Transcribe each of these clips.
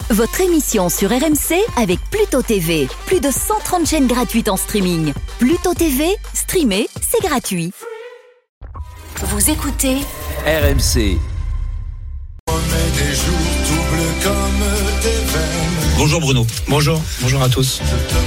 votre émission sur RMC avec Pluto TV. Plus de 130 chaînes gratuites en streaming. Pluto TV, streamer, c'est gratuit. Vous écoutez RMC. Bonjour Bruno. Bonjour à tous.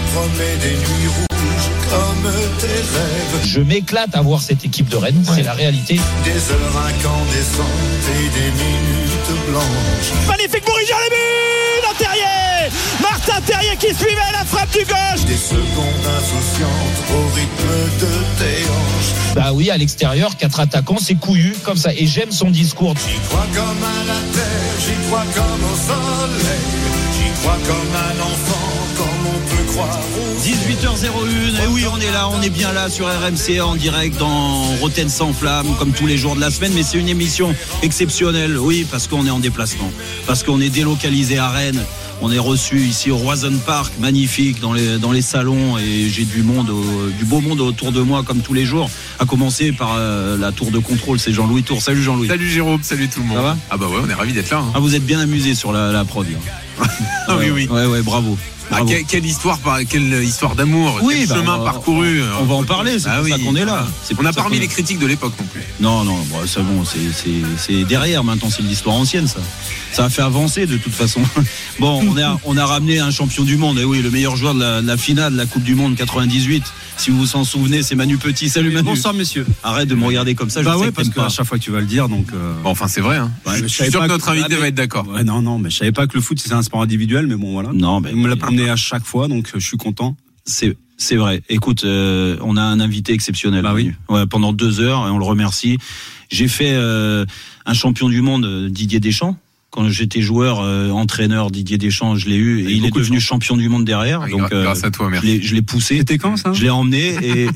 Je m'éclate à voir cette équipe de Rennes, c'est la réalité. Des heures incandescentes et des minutes blanches. Magnifique Bourriger, les buts dans Terrier. Martin Terrier qui suivait la frappe du gauche. Des secondes insouciantes au rythme de tes hanches. Bah oui, à l'extérieur, 4 attaquants, c'est couillu comme ça. Et j'aime son discours. J'y crois comme à la terre, j'y crois comme au soleil. J'y crois comme un enfant, comme on peut croire. 18h01, et oui on est là, on est bien là sur RMC en direct dans Rotten sans flamme comme tous les jours de la semaine, mais c'est une émission exceptionnelle, oui, parce qu'on est en déplacement, parce qu'on est délocalisé à Rennes. On est reçu ici au Roison Park, magnifique, dans les salons, et j'ai du beau monde autour de moi comme tous les jours, à commencer par la tour de contrôle, c'est Jean-Louis Tour. Salut Jean-Louis. Salut Jérôme, salut tout le monde. Ça va ? Ah bah ouais, on est ravis d'être là. Ah, vous êtes bien amusé sur la prod là. Ah oui. Ouais, bravo. Ah, quelle histoire d'amour, oui, quel chemin parcouru. On va en parler, c'est pour ça qu'on est là. On n'a pas remis les critiques de l'époque non plus. Non, c'est bon, c'est derrière maintenant, c'est l'histoire ancienne ça. Ça a fait avancer de toute façon. Bon, on a ramené un champion du monde, et oui, le meilleur joueur de la finale de la Coupe du Monde 98. Si vous vous en souvenez, c'est Manu Petit. Salut Manu. Bonsoir messieurs. Arrête de me regarder comme ça. Bah ouais, parce qu'à chaque fois que tu vas le dire, donc. Bon, enfin c'est vrai. Hein. Ouais, je suis sûr que notre invité va être d'accord. Ouais, non, mais je savais pas que le foot c'est un sport individuel, mais bon voilà. Non, mais on me l'a promené à chaque fois, donc je suis content. C'est vrai. Écoute, on a un invité exceptionnel. Bah oui. Ouais, pendant 2 heures, et on le remercie. J'ai fait un champion du monde, Didier Deschamps. Quand j'étais joueur, entraîneur, Didier Deschamps, je l'ai eu, et il est devenu champion du monde derrière. Donc, grâce à toi, merci. Je l'ai poussé. C'était quand ça ? Je l'ai emmené,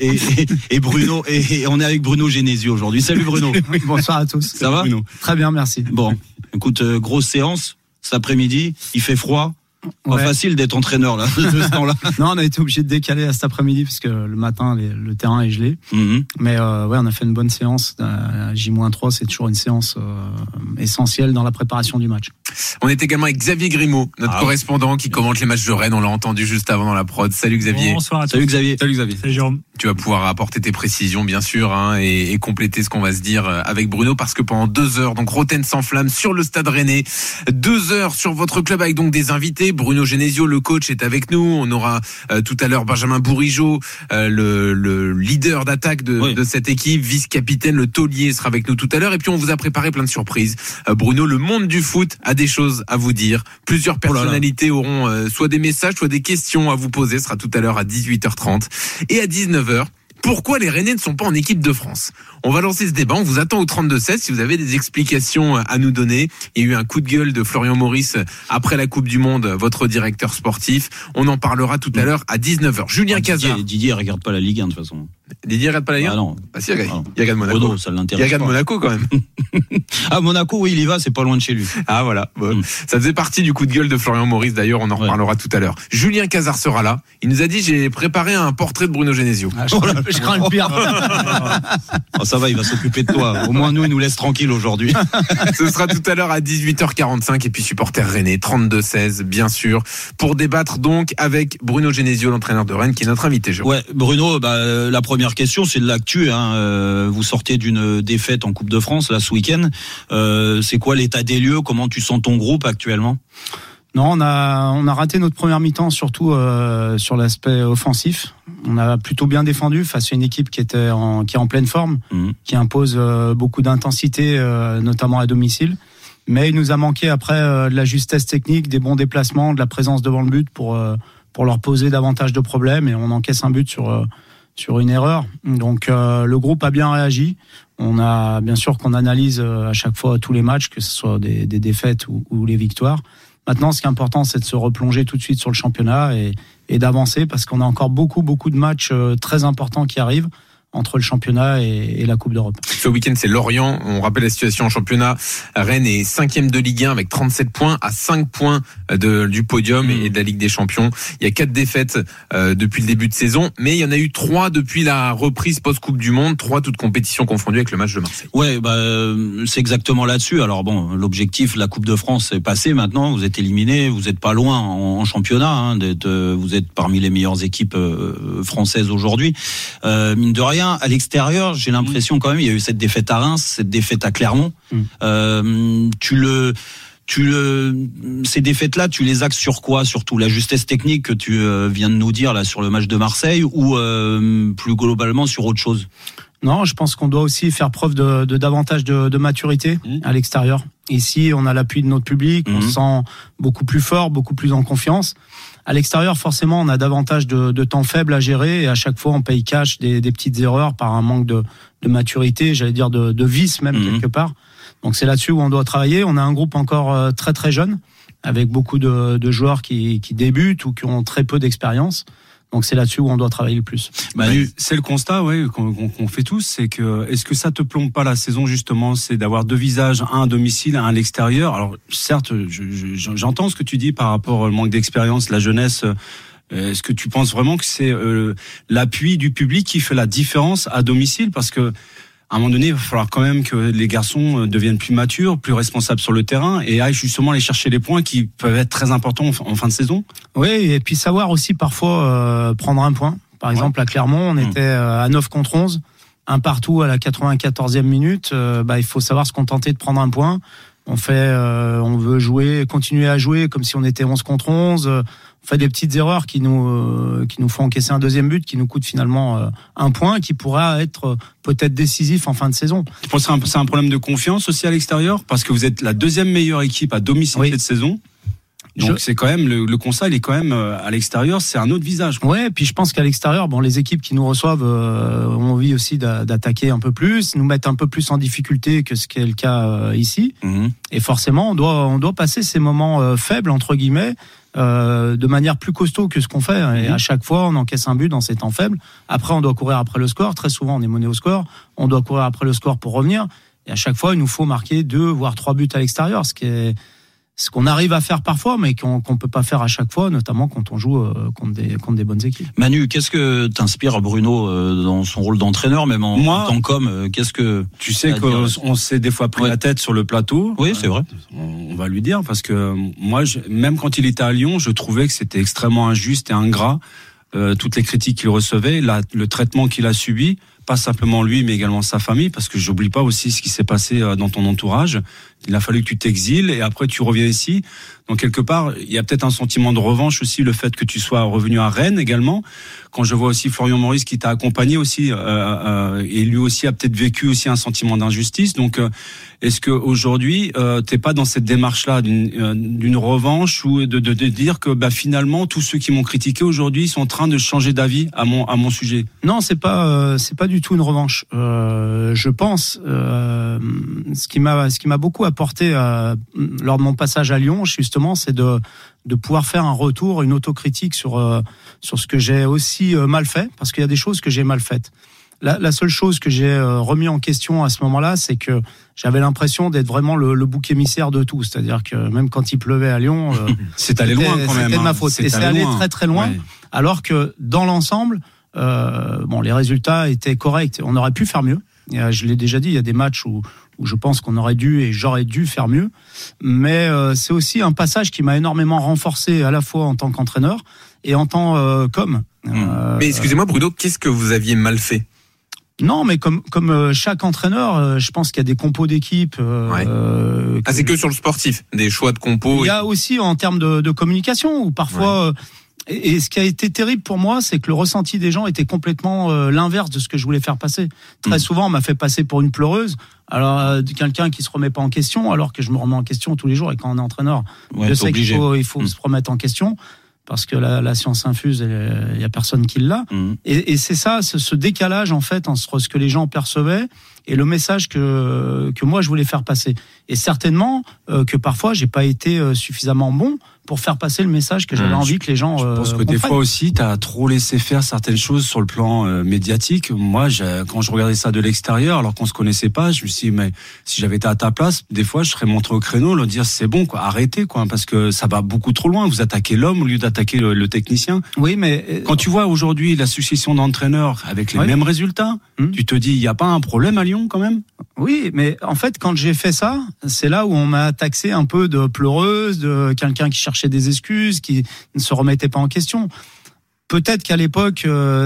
et Bruno, et on est avec Bruno Genesio aujourd'hui. Salut Bruno. Oui, bonsoir à tous. Ça va ? Bruno. Très bien, merci. Bon, écoute, grosse séance cet après-midi. Il fait froid. Pas facile d'être entraîneur là, de ce temps-là. Non, on a été obligé de décaler à cet après-midi parce que le matin le terrain est gelé. Mm-hmm. Mais on a fait une bonne séance. J-3, c'est toujours une séance essentielle dans la préparation du match. On est également avec Xavier Grimaud, notre correspondant qui commente les matchs de Rennes. On l'a entendu juste avant dans la prod. Salut Xavier. Bonsoir à tous. Salut Xavier. Salut Xavier. Salut Jérôme. Tu vas pouvoir apporter tes précisions bien sûr, hein, et compléter ce qu'on va se dire avec Bruno, parce que pendant 2 heures, donc Rotten sans flamme sur le Stade Rennais, 2 heures sur votre club avec donc des invités. Bruno Genesio, le coach, est avec nous. On aura tout à l'heure Benjamin Bourigeaud, le leader d'attaque de cette équipe, vice-capitaine, le taulier, sera avec nous tout à l'heure. Et puis on vous a préparé plein de surprises. Bruno, le monde du foot a des choses à vous dire. Plusieurs personnalités auront soit des messages, soit des questions à vous poser. Ce sera tout à l'heure à 18h30 et à 19h. Pourquoi les Rennais ne sont pas en équipe de France ? On va lancer ce débat, on vous attend au 32-16 si vous avez des explications à nous donner. Il y a eu un coup de gueule de Florian Maurice après la Coupe du Monde, votre directeur sportif. On en parlera tout à l'heure à 19h. Julien Cazard. Didier regarde pas la Ligue 1 de toute façon. Didier regarde pas la Ligue 1 ? Ah non. Ah si, il regarde Monaco. Bruno, ça l'intéresse. Il regarde Monaco quand même. Ah, Monaco, oui, il y va, c'est pas loin de chez lui. Ah voilà. Bon. Ça faisait partie du coup de gueule de Florian Maurice, d'ailleurs, on en reparlera tout à l'heure. Julien Cazard sera là. Il nous a dit, j'ai préparé un portrait de Bruno Genesio. Je crains le pire. Oh, ça va, il va s'occuper de toi. Au moins, nous, il nous laisse tranquille aujourd'hui. Ce sera tout à l'heure à 18h45, et puis supporter Rennais, 32-16, bien sûr, pour débattre donc avec Bruno Genesio, l'entraîneur de Rennes, qui est notre invité. Ouais, Bruno, la première question, c'est de l'actu. Vous sortez d'une défaite en Coupe de France, là, ce week-end. C'est quoi l'état des lieux ? Comment tu sens ton groupe actuellement ? Non, on a raté notre première mi-temps, surtout sur l'aspect offensif. On a plutôt bien défendu face à une équipe qui est en pleine forme, qui impose beaucoup d'intensité, notamment à domicile. Mais il nous a manqué après de la justesse technique, des bons déplacements, de la présence devant le but pour leur poser davantage de problèmes, et on encaisse un but sur une erreur. Donc le groupe a bien réagi. On a bien sûr qu'on analyse à chaque fois tous les matchs, que ce soit des défaites ou les victoires. Maintenant, ce qui est important, c'est de se replonger tout de suite sur le championnat et d'avancer, parce qu'on a encore beaucoup de matchs très importants qui arrivent. entre le championnat et la Coupe d'Europe. Ce week-end, c'est Lorient. On rappelle la situation en championnat. Rennes est 5e de Ligue 1 avec 37 points, à 5 points du podium et de la Ligue des Champions. Il y a 4 défaites depuis le début de saison, mais il y en a eu 3 depuis la reprise post-Coupe du Monde, 3 toutes compétitions confondues avec le match de Marseille. Ouais, c'est exactement là-dessus. Alors bon, l'objectif, la Coupe de France est passée maintenant. Vous êtes éliminé, vous êtes pas loin en championnat. Vous êtes parmi les meilleures équipes françaises aujourd'hui. Mine de rien, à l'extérieur, j'ai l'impression quand même, il y a eu cette défaite à Reims, cette défaite à Clermont. Ces défaites-là, tu les axes sur quoi? Surtout la justesse technique que tu viens de nous dire là sur le match de Marseille, ou plus globalement sur autre chose? Non, je pense qu'on doit aussi faire preuve de davantage de maturité à l'extérieur. Ici, on a l'appui de notre public, on se sent beaucoup plus fort, beaucoup plus en confiance. À l'extérieur, forcément, on a davantage de temps faible à gérer et à chaque fois, on paye cash des petites erreurs par un manque de maturité, j'allais dire de vice même quelque part. Donc c'est là-dessus où on doit travailler. On a un groupe encore très très jeune, avec beaucoup de joueurs qui débutent ou qui ont très peu d'expérience. Donc c'est là-dessus où on doit travailler le plus. Manu, c'est le constat qu'on fait tous, c'est que est-ce que ça te plombe pas la saison justement, c'est d'avoir 2 visages, un à domicile, un à l'extérieur. Alors certes, j'entends ce que tu dis par rapport au manque d'expérience, la jeunesse. Est-ce que tu penses vraiment que c'est l'appui du public qui fait la différence à domicile? Parce que à un moment donné, il va falloir quand même que les garçons deviennent plus matures, plus responsables sur le terrain et aillent justement aller chercher les points qui peuvent être très importants en fin de saison. Oui, et puis savoir aussi parfois prendre un point. Par exemple, à Clermont, on était à 9 contre 11, un partout à la 94e minute. Il faut savoir se contenter de prendre un point. On veut jouer, continuer à jouer comme si on était 11 contre 11. On fait des petites erreurs qui nous font encaisser un deuxième but qui nous coûte finalement un point qui pourra être peut-être décisif en fin de saison. Tu penses que c'est un problème de confiance aussi à l'extérieur parce que vous êtes la 2e meilleure équipe à domicile cette saison. Donc c'est quand même le constat, il est quand même à l'extérieur, c'est un autre visage. Ouais, puis je pense qu'à l'extérieur, les équipes qui nous reçoivent ont envie aussi d'attaquer un peu plus, nous mettre un peu plus en difficulté que ce qui est le cas ici. Et forcément, on doit passer ces moments faibles entre guillemets. De manière plus costaud que ce qu'on fait et à chaque fois on encaisse un but dans ces temps faibles. Après on doit courir après le score, très souvent on est mené au score, on doit courir après le score pour revenir et à chaque fois il nous faut marquer 2 voire 3 buts à l'extérieur, ce qu'on arrive à faire parfois mais qu'on peut pas faire à chaque fois, notamment quand on joue contre des bonnes équipes. Manu, qu'est-ce que t'inspire Bruno dans son rôle d'entraîneur, même en tant qu'homme, qu'est-ce que tu sais qu'on s'est des fois pris la tête sur le plateau. Oui, c'est vrai. On va lui dire parce que moi, même quand il était à Lyon, je trouvais que c'était extrêmement injuste et ingrat toutes les critiques qu'il recevait, le traitement qu'il a subi. Pas simplement lui, mais également sa famille, parce que j'oublie pas aussi ce qui s'est passé dans ton entourage. Il a fallu que tu t'exiles et après tu reviens ici. Donc quelque part, il y a peut-être un sentiment de revanche aussi, le fait que tu sois revenu à Rennes également. Quand je vois aussi Florian Maurice qui t'a accompagné aussi, et lui aussi a peut-être vécu aussi un sentiment d'injustice. Donc est-ce que aujourd'hui t'es pas dans cette démarche-là d'une revanche ou de dire que finalement tous ceux qui m'ont critiqué aujourd'hui sont en train de changer d'avis à mon sujet? Non, c'est pas du tout une revanche. Je pense ce qui m'a beaucoup apporté lors de mon passage à Lyon, justement, c'est de pouvoir faire un retour, une autocritique sur ce que j'ai aussi mal fait, parce qu'il y a des choses que j'ai mal faites. La seule chose que j'ai remis en question à ce moment-là, c'est que j'avais l'impression d'être vraiment le bouc émissaire de tout. C'est-à-dire que même quand il pleuvait à Lyon, c'est allé loin quand même. C'était de ma faute. Et c'est allé très très loin. Ouais. Alors que dans l'ensemble, les résultats étaient corrects. On aurait pu faire mieux. Et, je l'ai déjà dit, il y a des matchs où je pense qu'on aurait dû et j'aurais dû faire mieux. Mais c'est aussi un passage qui m'a énormément renforcé à la fois en tant qu'entraîneur et en tant qu'homme. Mais excusez-moi Bruno, qu'est-ce que vous aviez mal fait? Non, mais comme chaque entraîneur, je pense qu'il y a des compos d'équipe. C'est que sur le sportif, des choix de compos. Il y a aussi en termes de communication où parfois. Et ce qui a été terrible pour moi, c'est que le ressenti des gens était complètement l'inverse de ce que je voulais faire passer. Très souvent, on m'a fait passer pour une pleureuse. Alors, quelqu'un qui se remet pas en question, alors que je me remets en question tous les jours. Et quand on est entraîneur, je sais qu'il faut se remettre en question. Parce que la science infuse, il y a personne qui l'a. Et c'est ça, ce décalage en fait entre ce que les gens percevaient et le message que moi je voulais faire passer. Et certainement que parfois j'ai pas été suffisamment bon pour faire passer le message que j'avais envie que les gens. Je pense que des fois aussi, t'as trop laissé faire certaines choses sur le plan médiatique. Moi, quand je regardais ça de l'extérieur, alors qu'on se connaissait pas, je me suis dit, mais si j'avais été à ta place, des fois, je serais montré au créneau, leur dire c'est bon, quoi, arrêtez, quoi, parce que ça va beaucoup trop loin. Vous attaquez l'homme au lieu d'attaquer le technicien. Oui, mais quand tu vois aujourd'hui la succession d'entraîneurs avec les mêmes résultats, tu te dis, il y a pas un problème à Lyon quand même? Oui, mais en fait, quand j'ai fait ça, c'est là où on m'a taxé un peu de pleureuse, de quelqu'un qui cherchait des excuses, qui ne se remettait pas en question. Peut-être qu'à l'époque,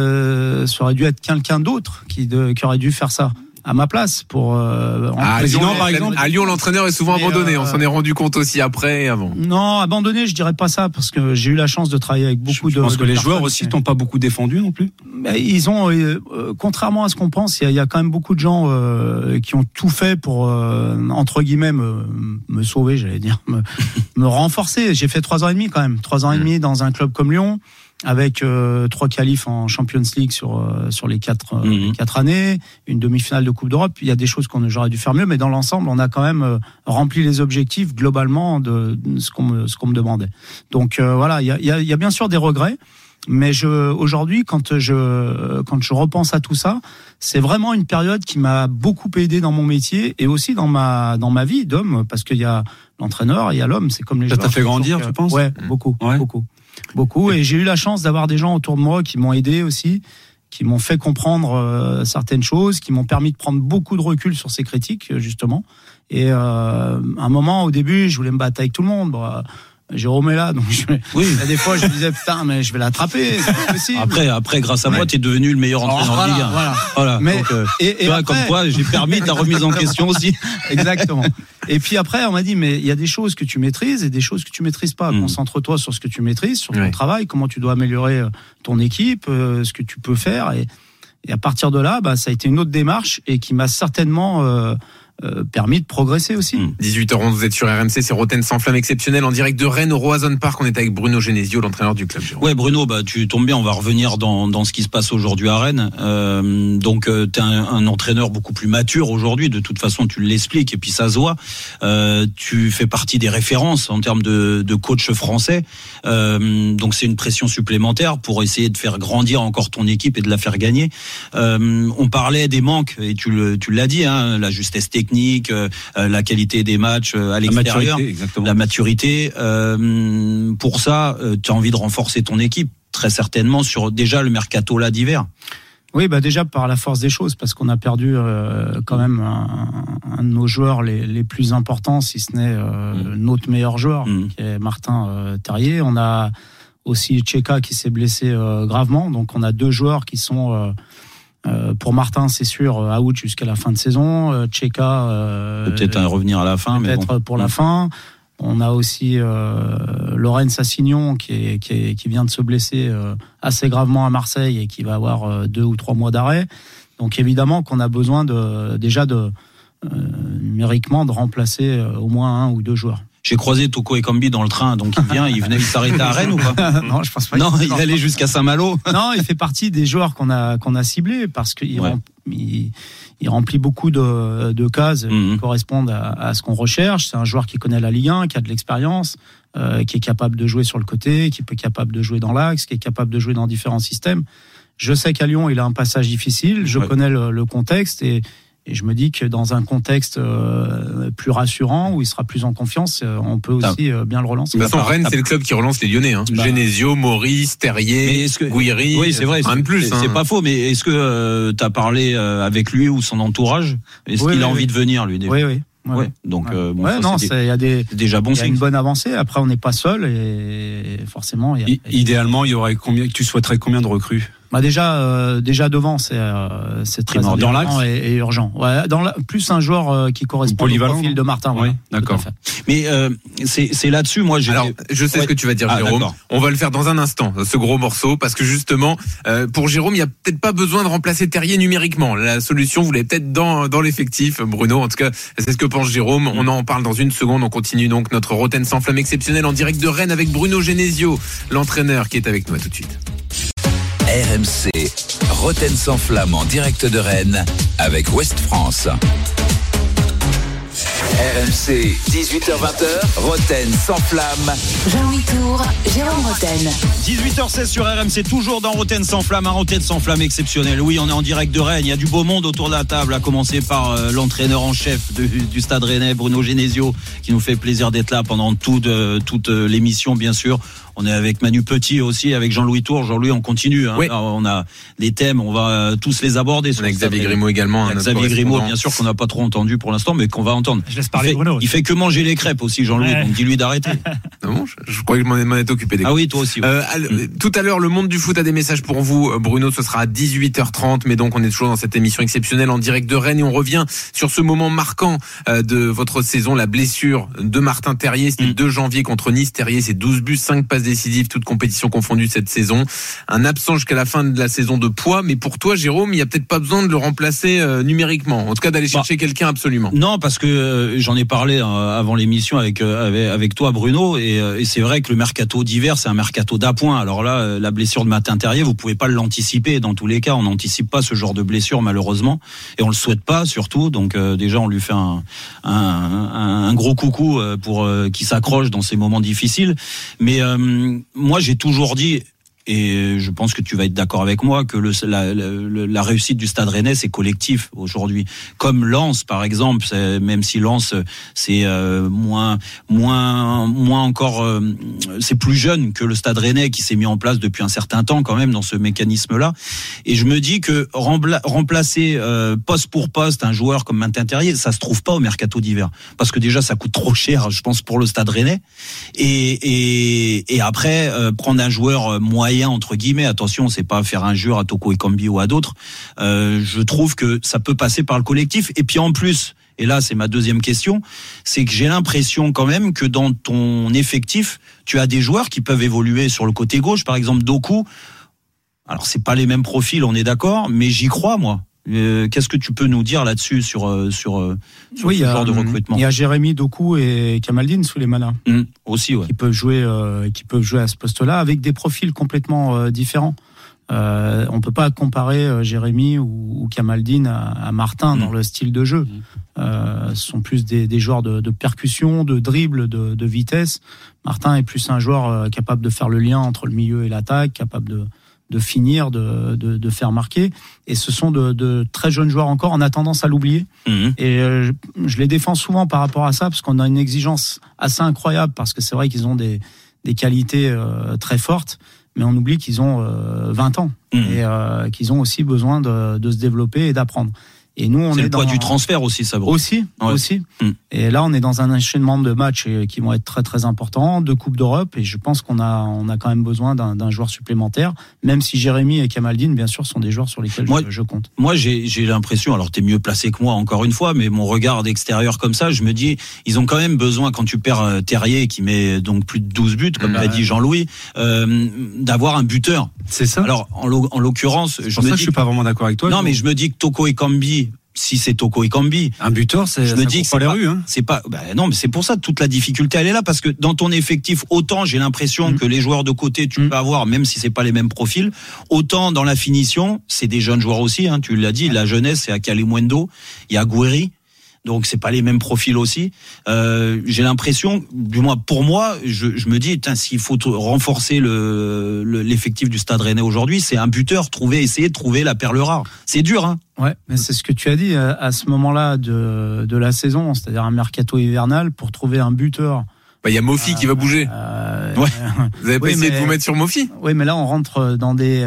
ça aurait dû être quelqu'un d'autre qui aurait dû faire ça à ma place pour président, par exemple. À Lyon, l'entraîneur est souvent abandonné. On s'en est rendu compte aussi après et avant. Non, abandonné, je dirais pas ça parce que j'ai eu la chance de travailler avec beaucoup de. Je pense que les joueurs aussi t'ont pas beaucoup défendu non plus. Mais ils ont, contrairement à ce qu'on pense, il y a quand même beaucoup de gens qui ont tout fait pour entre guillemets me sauver, j'allais dire, me renforcer. J'ai fait 3 ans et demi quand même, 3 ans et demi dans un club comme Lyon, avec 3 qualifs en Champions League sur les 4 années, une demi-finale de Coupe d'Europe. Il y a des choses j'aurais dû faire mieux, mais dans l'ensemble, on a quand même rempli les objectifs globalement de ce qu'on me demandait. Donc voilà, il y a bien sûr des regrets, mais aujourd'hui, quand je repense à tout ça, c'est vraiment une période qui m'a beaucoup aidé dans mon métier et aussi dans ma vie d'homme, parce qu'il y a l'entraîneur, il y a l'homme, c'est comme les joueurs. Ça t'a fait grandir, tu penses? Ouais, beaucoup. Et j'ai eu la chance d'avoir des gens autour de moi qui m'ont aidé aussi, qui m'ont fait comprendre certaines choses, qui m'ont permis de prendre beaucoup de recul sur ces critiques, justement. Et à un moment, au début, je voulais me battre avec tout le monde. Jérôme est là, donc des fois je me disais putain, mais je vais l'attraper, c'est pas possible. Après, grâce à moi, t'es devenu le meilleur entraîneur de Ligue 1. Voilà. Mais, donc, et après, comme quoi, j'ai permis ta remise en question aussi. Exactement. Et puis après, on m'a dit, mais il y a des choses que tu maîtrises et des choses que tu maîtrises pas. Concentre-toi sur ce que tu maîtrises, sur ton travail, comment tu dois améliorer ton équipe, ce que tu peux faire. Et à partir de là, ça a été une autre démarche et qui m'a certainement permis de progresser aussi. 18h11, vous êtes sur RMC, c'est Roten sans flamme exceptionnel en direct de Rennes au Roazhon Park. On est avec Bruno Genesio, l'entraîneur du club. Ouais, Bruno, tu tombes bien, on va revenir dans ce qui se passe aujourd'hui à Rennes. Donc t'es un entraîneur beaucoup plus mature aujourd'hui, de toute façon tu l'expliques et puis ça se voit. Tu fais partie des références en termes de coach français. Donc c'est une pression supplémentaire pour essayer de faire grandir encore ton équipe et de la faire gagner. On parlait des manques et tu l'as dit, la justesse technique, la qualité des matchs à l'extérieur, la maturité. Pour ça, tu as envie de renforcer ton équipe, très certainement, sur déjà le mercato là d'hiver. Oui, déjà par la force des choses, parce qu'on a perdu quand même un de nos joueurs les plus importants, si ce n'est notre meilleur joueur, qui est Martin Terrier. On a aussi Tcheka qui s'est blessé gravement, donc on a 2 joueurs qui sont... pour Martin, c'est sûr, out jusqu'à la fin de saison. Tcheka peut-être revenir à la fin, peut-être mais bon. pour la fin. On a aussi Lorenz Assignon qui vient de se blesser assez gravement à Marseille et qui va avoir 2 ou 3 mois d'arrêt. Donc évidemment qu'on a besoin numériquement de remplacer au moins 1 ou 2 joueurs. J'ai croisé Toko Ekambi dans le train, donc il venait s'arrêter à Rennes ou pas? Non, je pense pas. Non, il allait jusqu'à Saint-Malo. Non, il fait partie des joueurs qu'on a ciblés parce qu'il remplit beaucoup de cases qui correspondent à ce qu'on recherche. C'est un joueur qui connaît la Ligue 1, qui a de l'expérience, qui est capable de jouer sur le côté, qui est capable de jouer dans l'axe, qui est capable de jouer dans différents systèmes. Je sais qu'à Lyon, il a un passage difficile. Je connais le contexte et je me dis que dans un contexte plus rassurant, où il sera plus en confiance, on peut aussi bien le relancer. De toute façon, Rennes, c'est le club qui relance les Lyonnais. Genesio, Maurice, Terrier, Gouiri. Oui, c'est vrai. Rien de plus. C'est pas faux, mais est-ce que tu as parlé avec lui ou son entourage? Est-ce qu'il a envie de venir, lui, déjà? Oui. Ouais. Donc, c'est déjà bon signe. Il y a une bonne avancée. Après, on n'est pas seul et forcément. Idéalement, il y aurait tu souhaiterais combien de recrues? Déjà devant, c'est très dans l'axe et urgent. Ouais, plus un joueur qui correspond au profil de Martin. Oui, d'accord. Mais c'est là-dessus, moi. Alors, je sais ce que tu vas dire, Jérôme. D'accord. On va le faire dans un instant, ce gros morceau, parce que justement, pour Jérôme, il y a peut-être pas besoin de remplacer Terrier numériquement. La solution, vous l'avez peut-être dans l'effectif, Bruno. En tout cas, c'est ce que pense Jérôme. On en parle dans une seconde. On continue donc notre Roten sans flamme exceptionnel en direct de Rennes avec Bruno Genesio, l'entraîneur qui est avec nous. À tout de suite. RMC, Roten sans flamme en direct de Rennes avec Ouest France. RMC, 18h-20h, Roten sans flamme. Jean-Louis Tour, Jérôme Roten. 18h16 sur RMC, toujours dans Roten sans flamme, un Roten sans flamme exceptionnel. Oui, on est en direct de Rennes, il y a du beau monde autour de la table, à commencer par l'entraîneur en chef du Stade Rennais, Bruno Genesio, qui nous fait plaisir d'être là pendant toute l'émission, bien sûr. On est avec Manu Petit aussi, avec Jean-Louis Tour. Jean-Louis, on continue. Hein. Oui. Alors, on a des thèmes, on va tous les aborder. On a Xavier Grimaud également. Xavier Grimaud, bien sûr, qu'on n'a pas trop entendu pour l'instant, mais qu'on va entendre. Je laisse parler Bruno. Il fait que manger les crêpes aussi, Jean-Louis, donc dis-lui d'arrêter. Non, je croyais que je m'en étais occupé. Ah oui, toi aussi. Ouais. Tout à l'heure, le monde du foot a des messages pour vous. Bruno, ce sera à 18h30, mais donc on est toujours dans cette émission exceptionnelle en direct de Rennes et on revient sur ce moment marquant de votre saison, la blessure de Martin Terrier. C'était le 2 janvier contre Nice. Terrier, c'est 12 buts, 5 passes décisives, toutes compétitions confondues cette saison. Un absent jusqu'à la fin de la saison de poids, mais pour toi, Jérôme, il n'y a peut-être pas besoin de le remplacer numériquement. En tout cas, d'aller chercher quelqu'un absolument. Non, parce que j'en ai parlé avant l'émission avec toi, Bruno, et c'est vrai que le mercato d'hiver, c'est un mercato d'appoint. Alors là, la blessure de Martin Terrier, vous pouvez pas l'anticiper. Dans tous les cas, on n'anticipe pas ce genre de blessure, malheureusement, et on le souhaite pas, surtout. Donc déjà, on lui fait un gros coucou pour qu'il s'accroche dans ces moments difficiles. Mais moi, j'ai toujours dit, et je pense que tu vas être d'accord avec moi, que la réussite du Stade Rennais, c'est collectif aujourd'hui. Comme Lens, par exemple, même si Lens, c'est moins encore, c'est plus jeune que le Stade Rennais qui s'est mis en place depuis un certain temps quand même dans ce mécanisme-là. Et je me dis que remplacer poste pour poste un joueur comme Martin Terrier, ça se trouve pas au mercato d'hiver, parce que déjà ça coûte trop cher, je pense, pour le Stade Rennais. Et après prendre un joueur moyen entre guillemets, attention, c'est pas faire injure à Toko Ekambi ou à d'autres. Je trouve que ça peut passer par le collectif. Et puis en plus, et là c'est ma deuxième question, c'est que j'ai l'impression quand même que dans ton effectif, tu as des joueurs qui peuvent évoluer sur le côté gauche, par exemple Doku. Alors c'est pas les mêmes profils, on est d'accord, mais j'y crois moi. Qu'est-ce que tu peux nous dire là-dessus sur ce genre de recrutement? Il y a Jérémy, Doku et Kamaldine Souleymana aussi, ouais, qui peuvent jouer à ce poste-là avec des profils complètement différents. On peut pas comparer Jérémy ou Kamaldine à Martin dans le style de jeu. Ce sont plus des joueurs de percussion, de dribble, de vitesse. Martin est plus un joueur capable de faire le lien entre le milieu et l'attaque, capable de finir, de faire marquer. Et ce sont de très jeunes joueurs encore. On a tendance à l'oublier. Et je les défends souvent par rapport à ça, parce qu'on a une exigence assez incroyable, parce que c'est vrai qu'ils ont des qualités très fortes, mais on oublie qu'ils ont 20 ans et qu'ils ont aussi besoin de se développer et d'apprendre. Et nous, c'est le poids du transfert aussi, ça. Aussi. Et là, on est dans un enchaînement de matchs qui vont être très très importants, de Coupe d'Europe, et je pense qu'on a quand même besoin d'un joueur supplémentaire, même si Jérémy et Kamaldine, bien sûr, sont des joueurs sur lesquels je compte. Moi, j'ai l'impression, alors t'es mieux placé que moi encore une fois, mais mon regard d'extérieur comme ça, je me dis, ils ont quand même besoin, quand tu perds Terrier qui met donc plus de 12 buts, comme l'a dit Jean-Louis, d'avoir un buteur. C'est ça. Alors en l'occurrence, je suis pas vraiment d'accord avec toi. Non, mais je me dis que Toko Ekambi, si c'est Toko Ekambi, un buteur, je me dis que c'est pas les rues. C'est pas. Non, mais c'est pour ça toute la difficulté, elle est là, parce que dans ton effectif, autant j'ai l'impression que les joueurs de côté, tu peux avoir, même si c'est pas les mêmes profils, autant dans la finition, c'est des jeunes joueurs aussi. Tu l'as dit, la jeunesse, c'est Akali Mwendo, il y a Gouiri. Donc c'est pas les mêmes profils aussi. J'ai l'impression, du moins pour moi, je me dis, s'il faut renforcer l'effectif du Stade Rennais aujourd'hui, c'est un buteur, essayer de trouver la perle rare. C'est dur, hein. Ouais, mais c'est ce que tu as dit à ce moment-là de la saison, c'est-à-dire un mercato hivernal, pour trouver un buteur. Il y a Mofi qui va bouger. Ouais. Vous avez pas essayé de vous mettre sur Mofi? Oui, mais là on rentre dans des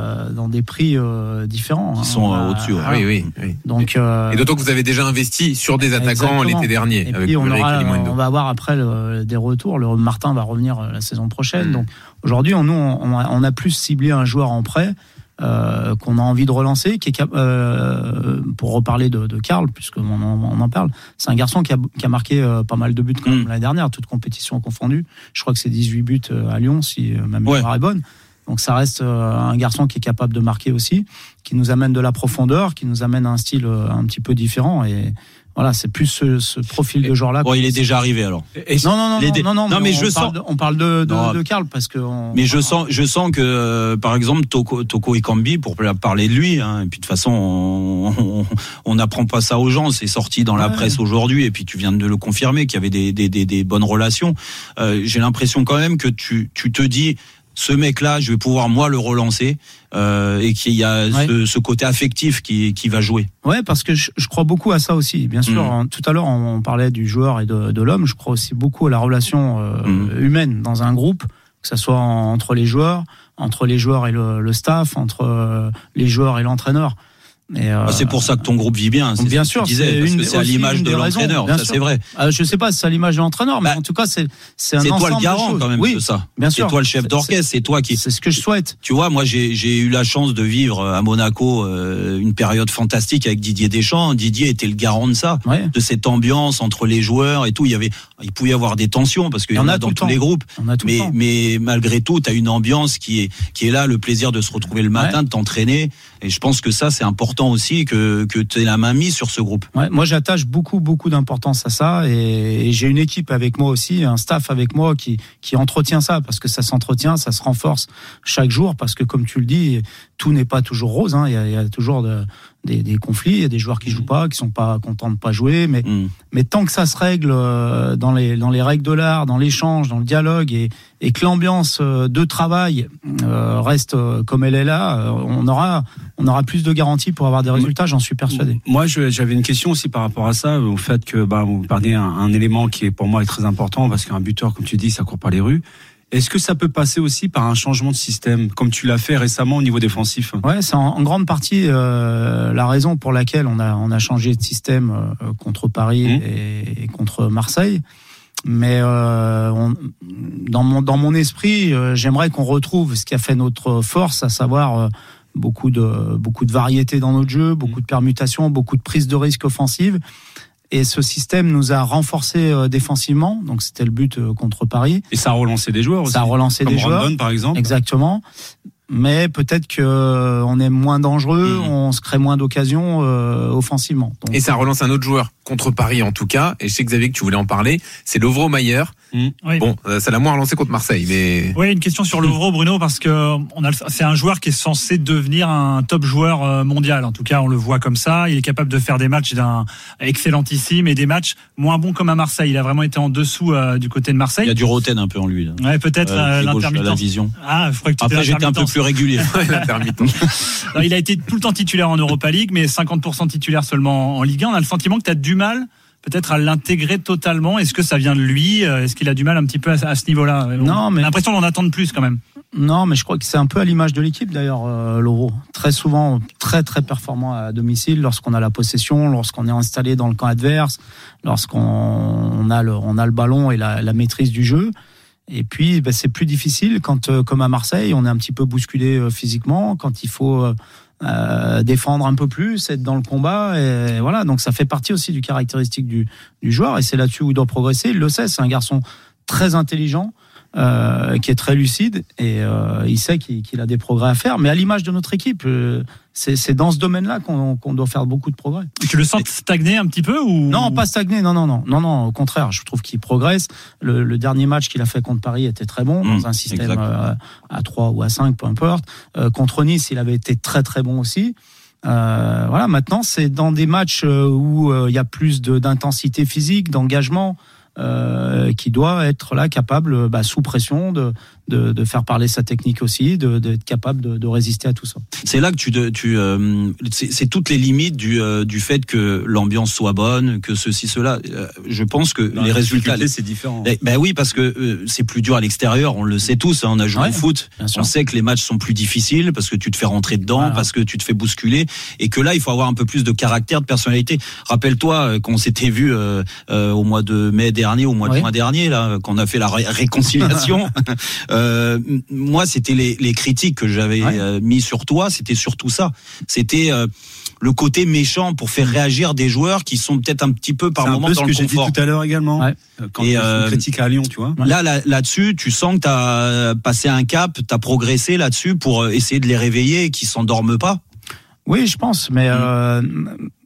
prix différents. Qui sont au-dessus. Oui. Donc, et d'autant que vous avez déjà investi sur des attaquants l'été dernier. Et puis on va avoir après des retours. Le Martin va revenir la saison prochaine. Donc aujourd'hui, on a plus ciblé un joueur en prêt. Qu'on a envie de relancer, pour reparler de Karl, puisqu'on en parle, c'est un garçon qui a marqué pas mal de buts quand même l'année dernière, toutes compétitions confondues. Je crois que c'est 18 buts à Lyon, si ma mémoire est bonne. Donc ça reste un garçon qui est capable de marquer aussi, qui nous amène de la profondeur, qui nous amène à un style un petit peu différent. Et Voilà, c'est plus ce profil de joueur-là. Bon, il est déjà arrivé alors. Non, mais on parle de Karl parce que. Mais je sens que, par exemple, Toko Ekambi, pour parler de lui, hein, et puis de toute façon, on n'apprend pas ça aux gens. C'est sorti dans la presse aujourd'hui, et puis tu viens de le confirmer qu'il y avait des bonnes relations. J'ai l'impression quand même que tu te dis. Ce mec-là, je vais pouvoir moi le relancer et qu'il y a ce côté affectif qui va jouer. Ouais, parce que je crois beaucoup à ça aussi. Bien sûr, tout à l'heure on parlait du joueur et de l'homme. Je crois aussi beaucoup à la relation humaine dans un groupe, que ça soit entre les joueurs et le staff, entre les joueurs et l'entraîneur. C'est pour ça que ton groupe vit bien. Bien sûr, c'est à l'image de l'entraîneur. Ça, c'est vrai. Je sais pas si c'est à l'image de l'entraîneur, mais en tout cas, c'est un ensemble de choses. C'est toi le garant quand même de ça. Bien sûr. C'est toi le chef d'orchestre. C'est toi qui. C'est ce que je souhaite. Tu vois, moi, j'ai eu la chance de vivre à Monaco une période fantastique avec Didier Deschamps. Didier était le garant de ça, de cette ambiance entre les joueurs et tout. Il pouvait y avoir des tensions parce qu'il y en a dans tous les groupes. Mais malgré tout, tu as une ambiance qui est là, le plaisir de se retrouver le matin, de t'entraîner. Et je pense que ça, c'est important aussi que tu aies la main mise sur ce groupe. Ouais, moi, j'attache beaucoup d'importance à ça, et j'ai une équipe avec moi aussi, un staff avec moi qui entretient ça, parce que ça s'entretient, ça se renforce chaque jour, parce que comme tu le dis, tout n'est pas toujours rose, hein. Il y a toujours des conflits, il y a des joueurs qui jouent pas, qui sont pas contents de pas jouer, mais tant que ça se règle dans les règles de l'art, dans l'échange, dans le dialogue, et que l'ambiance de travail reste comme elle est là, on aura plus de garanties pour avoir des résultats, j'en suis persuadé. Moi, j'avais une question aussi par rapport à ça, au fait que vous parliez un élément qui est pour moi très important, parce qu'un buteur, comme tu dis, ça court pas les rues. Est-ce que ça peut passer aussi par un changement de système, comme tu l'as fait récemment au niveau défensif? Ouais, c'est en grande partie la raison pour laquelle on a changé de système contre Paris et contre Marseille. Mais dans mon esprit, j'aimerais qu'on retrouve ce qui a fait notre force, à savoir beaucoup de variété dans notre jeu, beaucoup de permutations, beaucoup de prises de risques offensives. Et ce système nous a renforcés défensivement, donc c'était le but contre Paris. Et ça a relancé des joueurs aussi. Ça a relancé des joueurs, Rondon, par exemple. Exactement. Mais peut-être que on est moins dangereux, on se crée moins d'occasions offensivement. Donc, et ça relance un autre joueur contre Paris en tout cas. Et je sais Xavier que tu voulais en parler. C'est Lovro Mayer. Oui. Bon, ça l'a moins relancé contre Marseille, mais. Oui, une question sur Lovro, Bruno, parce que c'est un joueur qui est censé devenir un top joueur mondial. En tout cas, on le voit comme ça. Il est capable de faire des matchs excellentissime et des matchs moins bons comme à Marseille. Il a vraiment été en dessous du côté de Marseille. Il y a du Roten un peu en lui. Là. Ouais, peut-être l'intermittent. La vision. Ah, je crois que tu après, j'étais un peu plus régulier. L'intermittent. Alors, il a été tout le temps titulaire en Europa League, mais 50% titulaire seulement en Ligue 1. On a le sentiment que tu as du mal peut-être à l'intégrer totalement. Est-ce que ça vient de lui? Est-ce qu'il a du mal un petit peu à ce niveau-là? Non, mais on a l'impression d'en attendre plus quand même. Non, mais je crois que c'est un peu à l'image de l'équipe d'ailleurs, Lovro. Très souvent, très très performant à domicile lorsqu'on a la possession, lorsqu'on est installé dans le camp adverse, lorsqu'on a le ballon et la maîtrise du jeu. Et puis, c'est plus difficile quand, comme à Marseille, on est un petit peu bousculé physiquement, quand il faut défendre un peu plus, être dans le combat, et voilà. Donc ça fait partie aussi du caractéristique du joueur, et c'est là-dessus où il doit progresser. Il le sait, c'est un garçon très intelligent, qui est très lucide, et il sait qu'il a des progrès à faire. Mais à l'image de notre équipe, c'est dans ce domaine-là qu'on doit faire beaucoup de progrès. Tu le sens stagner un petit peu ou... Non, pas stagner, non, au contraire, je trouve qu'il progresse. Le dernier match qu'il a fait contre Paris était très bon, dans un système à 3 ou à 5, peu importe. Contre Nice, il avait été très très bon aussi. Voilà, maintenant, c'est dans des matchs où il y a plus d'intensité physique, d'engagement, qui doit être là capable, sous pression, de faire parler sa technique aussi, d'être capable de résister à tout ça. C'est là que c'est toutes les limites du fait que l'ambiance soit bonne, que ceci, cela. Je pense que les résultats, c'est différent. Ben oui, parce que c'est plus dur à l'extérieur. On le sait tous. On a joué au foot. On sait que les matchs sont plus difficiles parce que tu te fais rentrer dedans, parce que tu te fais bousculer, et que là, il faut avoir un peu plus de caractère, de personnalité. Rappelle-toi qu'on s'était vu au mois de mai dernier, au mois de juin dernier, là, qu'on a fait la réconciliation. Moi, c'était les critiques que j'avais mis sur toi, c'était surtout ça. C'était le côté méchant pour faire réagir des joueurs qui sont peut-être un petit peu par moment dans le confort. C'est un peu ce que j'ai dit tout à l'heure également. Quand on critique à Lyon, tu vois. Là-dessus, tu sens que tu as passé un cap, tu as progressé là-dessus pour essayer de les réveiller et qu'ils s'endorment pas. Oui, je pense, mais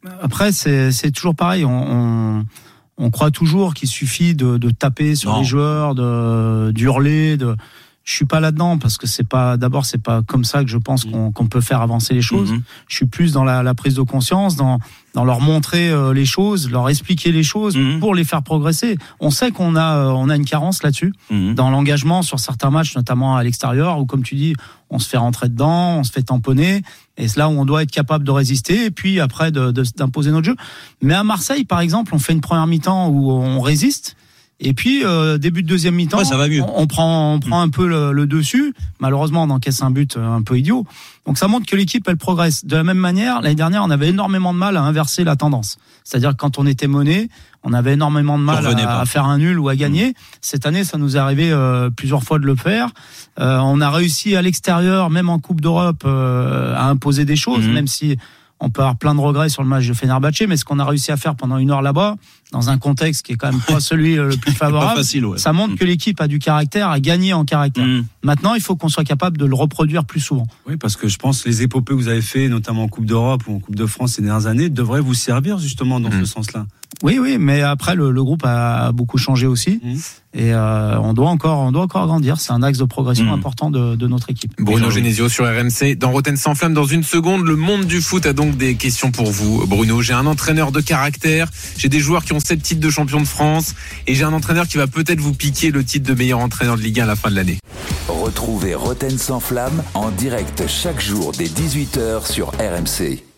Après, c'est toujours pareil. On croit toujours qu'il suffit de taper sur les joueurs, d'hurler. Je suis pas là-dedans parce que c'est pas comme ça que je pense qu'on peut faire avancer les choses. Je suis plus dans la prise de conscience, dans leur montrer les choses, leur expliquer les choses pour les faire progresser. On sait qu'on a une carence là-dessus dans l'engagement sur certains matchs, notamment à l'extérieur, où comme tu dis, on se fait rentrer dedans, on se fait tamponner, et c'est là où on doit être capable de résister et puis après d'imposer notre jeu. Mais à Marseille, par exemple, on fait une première mi-temps où on résiste. Et puis début de deuxième mi-temps, ça va mieux. On prend un peu le dessus. Malheureusement, on encaisse un but un peu idiot. Donc ça montre que l'équipe elle progresse. De la même manière, l'année dernière, on avait énormément de mal à inverser la tendance. C'est-à-dire que quand on était mené, on avait énormément de mal à faire un nul ou à gagner. Cette année, ça nous est arrivé plusieurs fois de le faire. On a réussi à l'extérieur, même en Coupe d'Europe, à imposer des choses, même si on peut avoir plein de regrets sur le match de Fenerbahçe, mais ce qu'on a réussi à faire pendant 1 heure là-bas, dans un contexte qui est quand même pas celui le plus favorable, facile, ça montre que l'équipe a du caractère, a gagné en caractère. Maintenant, il faut qu'on soit capable de le reproduire plus souvent. Oui, parce que je pense que les épopées que vous avez fait, notamment en Coupe d'Europe ou en Coupe de France ces dernières années, devraient vous servir justement dans ce sens-là. Oui, mais après le groupe a beaucoup changé aussi, et on doit encore grandir. C'est un axe de progression important de notre équipe. Bruno Genesio sur RMC dans Rotten sans flamme. Dans une seconde, le monde du foot a donc des questions pour vous, Bruno. J'ai un entraîneur de caractère, j'ai des joueurs qui ont 7 titres de champion de France, et j'ai un entraîneur qui va peut-être vous piquer le titre de meilleur entraîneur de Ligue 1 à la fin de l'année. Retrouvez Rotten sans flamme en direct chaque jour dès 18h sur RMC.